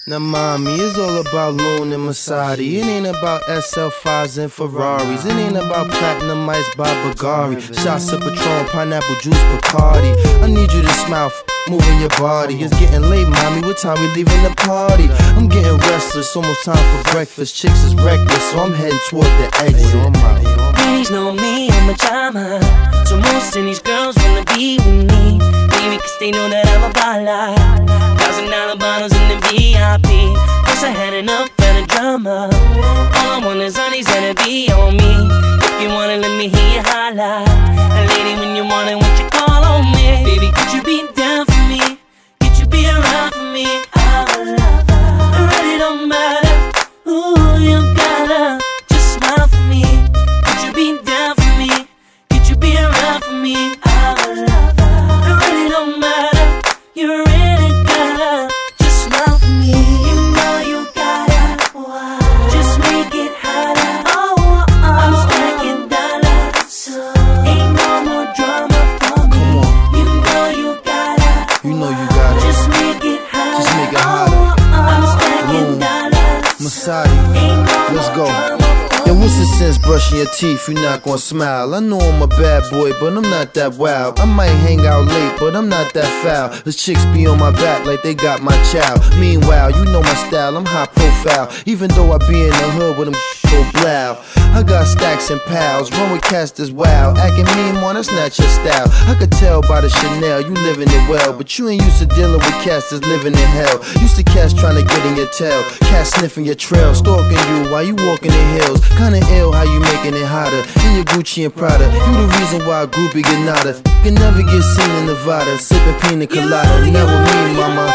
Now mommy, it's all about Loon and Masadi. It ain't about SL5s and Ferraris. It ain't about platinum ice by Bulgari. Shots of Patron, pineapple juice, Bacardi. I need you to smile, moving your body. It's getting late, mommy, what time we leaving the party? I'm getting restless, almost time for breakfast. Chicks is reckless, so I'm heading toward the exit. Ladies know me, I'm a charmer, so most of these girls wanna be with me. Maybe cause they know that I'm a baller. $1,000 bottles in the VIP. Plus I had enough for the drama. All I want is honey's gonna be on me. If you wanna, let me hear you holla. And lady, when you want it, won't you call on me? Baby, could you be down for me? Could you be around for me? I'm a lover. It really don't matter who you gotta. Just smile for me. Could you be down for me? Could you be around for me? I'm a lover. It really don't matter. You really gotta. Just smile for me. You know you gotta. Just make it hotter. I'm stacking dollars, so ain't no more drama for me. You know you gotta. You know you got it. Just make it hotter. Just make it hotter. I'm stacking dollars, Masadi, let's go. Yo, what's the sense brushing your teeth? You not gonna smile. I know I'm a bad boy, but I'm not that wild. I might hang out late, but I'm not that foul. The chicks be on my back like they got my child. Meanwhile, you know my style, I'm high profile. Even though I be in the hood with them go blow. I got stacks and pals, run with cats as wild. Acting mean, man, that's not your style. I could tell by the Chanel, you living it well. But you ain't used to dealing with cats that's living in hell. Used to cats trying to get in your tail. Cats sniffing your trail, stalking you while you walking in hills. Kinda ill how you making it hotter. In your Gucci and Prada, you the reason why a groupie get nada. Can never get seen in Nevada, sipping pina colada. Never me, mama.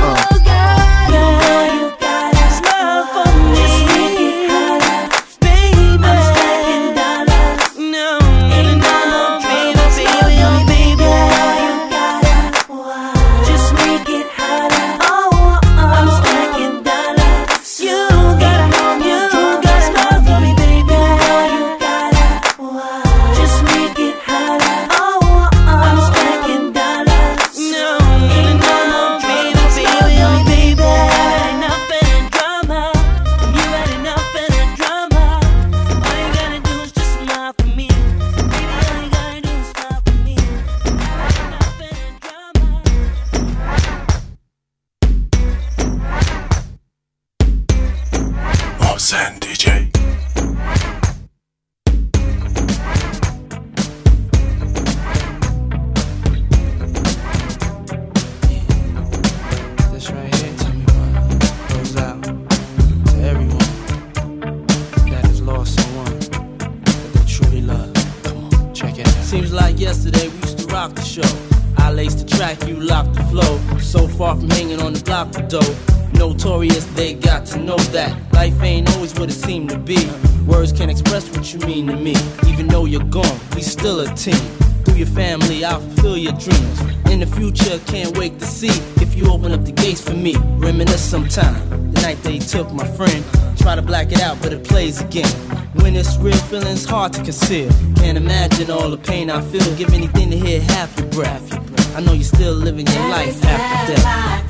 Zen DJ. This right here, tell me what goes out to everyone that has lost someone that they truly love. Come on, check it out. Seems like yesterday we used to rock the show. I laced the track, you locked the flow. So far from hanging on the block for dough. Notorious, they got to know that life ain't always what it seemed to be. Words can't express what you mean to me. Even though you're gone, we still a team. Through your family, I'll fulfill your dreams. In the future, can't wait to see if you open up the gates for me. Reminisce sometime, the night they took my friend. Try to black it out, but it plays again. When it's real, feeling's hard to conceal. Can't imagine all the pain I feel. Give anything to hear half your breath. I know you're still living your life after death.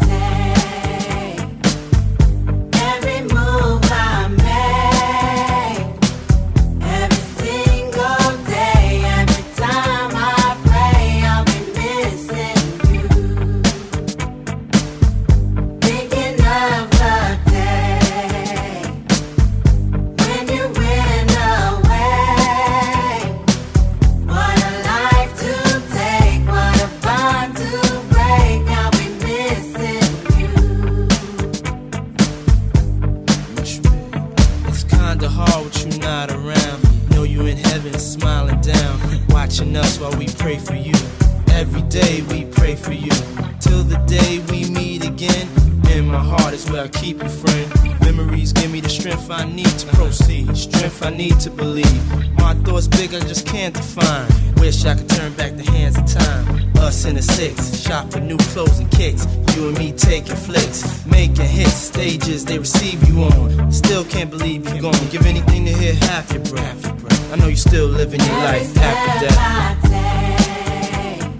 Us while we pray for you. Every day we pray for you. Till the day we meet again. In my heart is where I keep you, friend. Memories give me the strength I need to proceed. Strength I need to believe. My thoughts big, I just can't define. Wish I could turn back the hands of time. Us in the six, shop for new clothes and kicks. You and me taking flicks, making hits, stages they receive you on. Still can't believe you're gone. Give anything to hear half your breath. I know you're still living your life after death.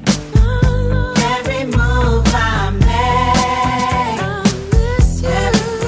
Every move I make, every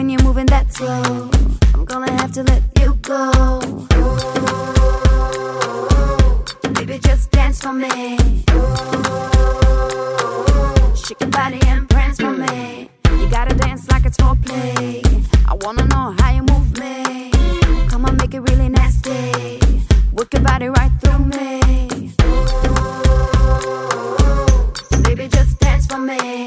you're moving that slow, I'm gonna have to let you go. Baby, just dance for me. Shake your body and prance for me. You gotta dance like it's foreplay. I wanna know how you move me. Come on, make it really nasty. Work your body right through me. Baby, just dance for me.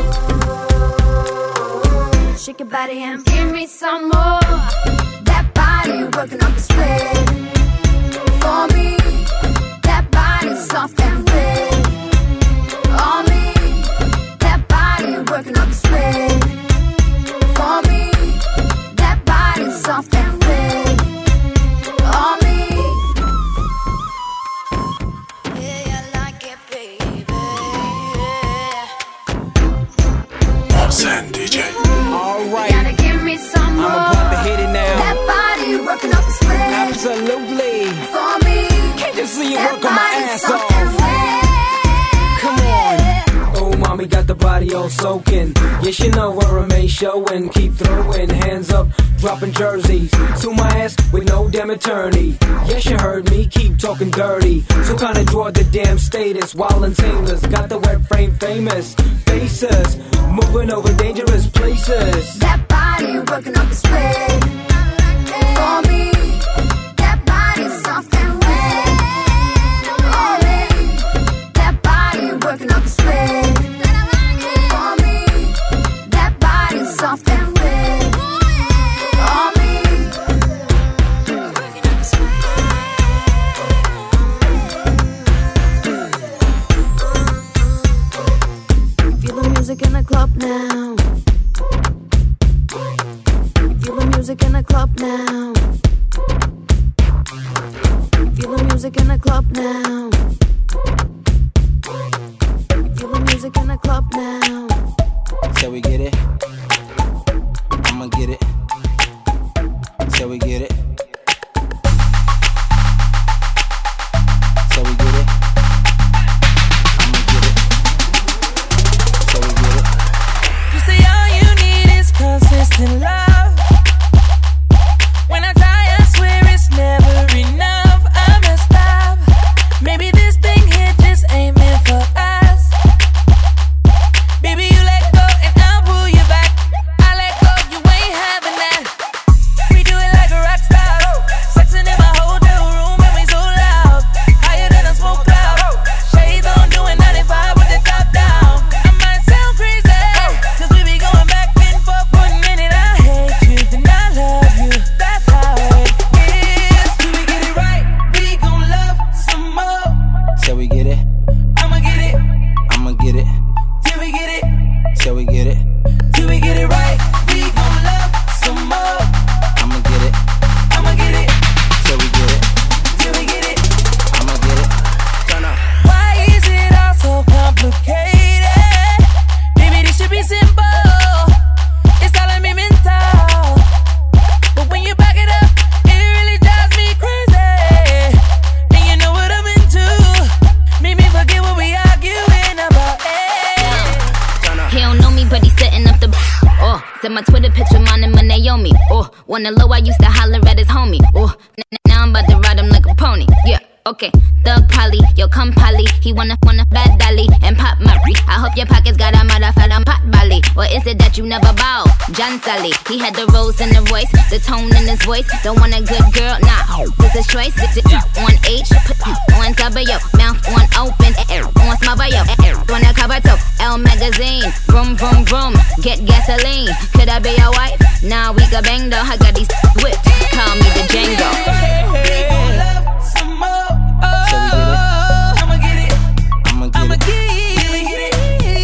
Shake your body and give me some more. That body working up the split for me. That body soft and red on me. That body working up the split for me. That body soft and red on me. Yeah, I like it, baby. Zen DJ. Alright, You gotta give me some more. I'm about to hit it now. That body working up the split Absolutely. for me. Can't just see you That work on my body ass soft off. and red. Come on. Oh, mommy got the body all soaking. Yes, you know I remain showing. Keep throwing hands up, dropping jerseys to my ass with no damn attorney. Yes, you heard me, keep talking dirty. So kinda draw the damn status while in tailors. Got the wet frame famous faces, moving over dangerous places. That body working up the split for me. That body soft and red on me. That body working up the split for me. That body soft and red on me. Working up the split. Feel the music in the club now. Feel the music in the club now. Feel the music in the club now. Feel the music in the club now. Till we get it, I'ma get it. Till we get it. Till we get it, I'ma get it. Till we get it. You say all you need is consistent love. When I try, I swear it's never enough. I'm a stop. Maybe this thing here just ain't meant for us. Baby, you let go and I'll pull you back. I let go, you ain't having that. We do it like a rock star. Sexing in my hotel room and we so loud. Higher than a smoke cloud. Shades on, doing 95 with the top down. I might sound crazy, cause we be going back and forth. 1 minute I hate you, then I love you. That's how it is. Till we get it right, we gon' love some more. Till we get it, I'ma get it, I'ma get it. till we get it. Till we get it, Till we get it right, we gon' love some more. I'ma get it. I'ma get it, Till we get it, till we get it. I'ma get it. Turn up. Why is it all so complicated? Maybe this should be simple. It's all a mental. But when you back it up, it really drives me crazy. And you know what I'm into. Make me forget what we arguing about. He don't know me, but he's setting up the. Oh, said my Twitter picture, mine and my Naomi. Oh, wanna low, I used to holler at his homie. Oh, now I'm about to ride him like a pony. Yeah, okay. Thug Polly, yo come Polly. He wanna bad dolly and pop Murray. I hope your pockets got a motherfucker pot Bali. Or is it that you never bow? John Sally, he had the rose in the voice, the tone in his voice. Don't want a good girl, nah. This is choice. On H, put on W, mouth on open, on small bio, on a cover toe. L magazine, vroom vroom vroom. Get gasoline. Could I be your wife? Nah, we could bang though. I got these whipped. Call me the Django. We gon' love some more. Till we get it, I'ma get it, I'ma get I'ma it. get it. Till we get it,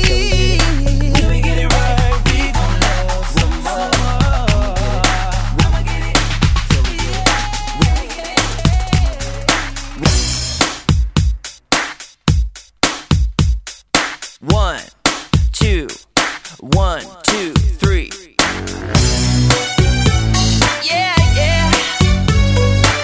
till we get it right, we gon' love some more. I'ma get it, till we get it. 1, 2, 1, 2, 3. Yeah, yeah.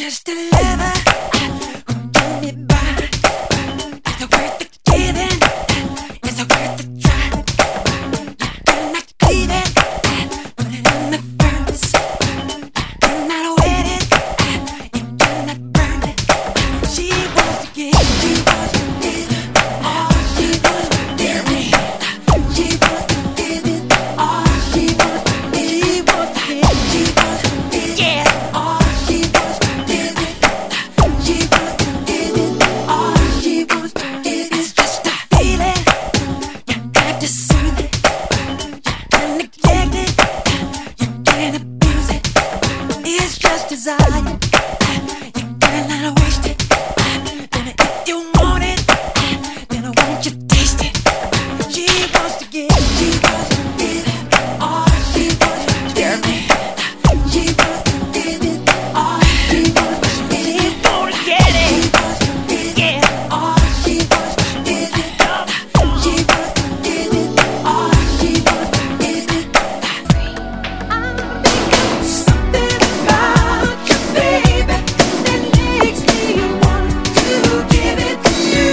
just a lover who told me by. Is it worth the giving? Is it worth the try? You cannot leave it. Put it in the furnace. Cannot wet it. You cannot burn it. She wants to give. She wants to give it all. She wants to give me. She wants to give it all. She wants to give. She wants to give. She wants to give. Yeah. All she wants to give it. She wants to give it all. She wants to give it. It's just a feeling. You got to soothe it. You can't neglect it. You can't abuse it. It's just desire. You can't let her waste it. Then if you want it, then I want you to taste it. She wants to give. She wants to give it all. She wants to give me. She wants to give it all. She wants to give it. She wants to get it. She wants to give it all. She wants to give it all. She wants to give it all. She wants to give it. Something about you, baby, that makes me want to give it to you.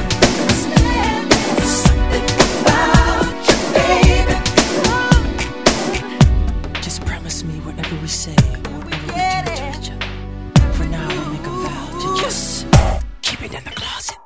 Something about you, baby. Just promise me whatever we say, whatever we do to each other. For now, we make a vow to just keep it in the closet.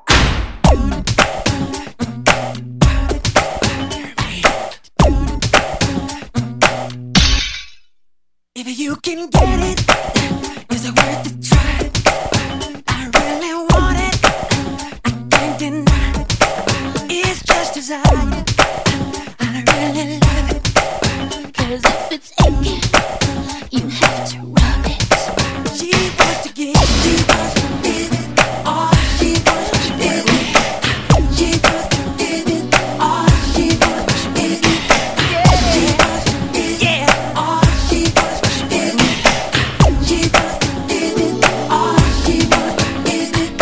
If you can get it, is it worth the try? I really want it. I can't deny. It's just desire. I really love it. 'Cause if it's aching, you have to rub it. She wants to give. She wants to give it all. She wants to give it. She wants to give it all. She wants to give it. She wants to give it all. She wants to give it. She wants to give it all. She wants to give it.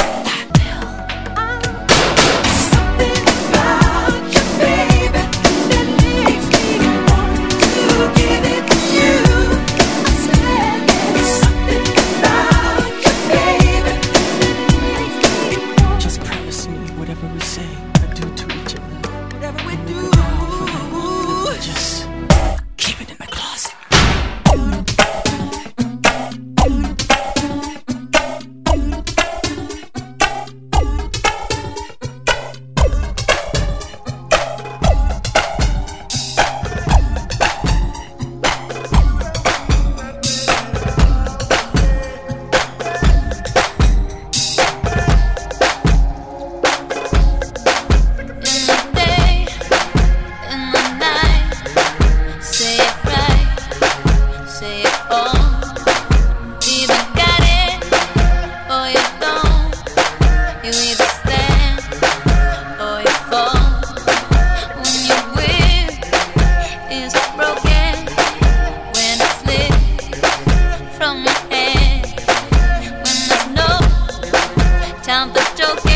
Something about you, baby, that makes me want to give it to you. I said there's something about you, baby, that makes me want. Just promise me whatever we say or do to each other. Whatever we Make do, a vow for that. Just keep it in the closet. In the day, in the night, say it right, say it all. Either got it or you don't. You either stand or you fall. When your will is broken, when it slips from your hand, when there's no time for joking.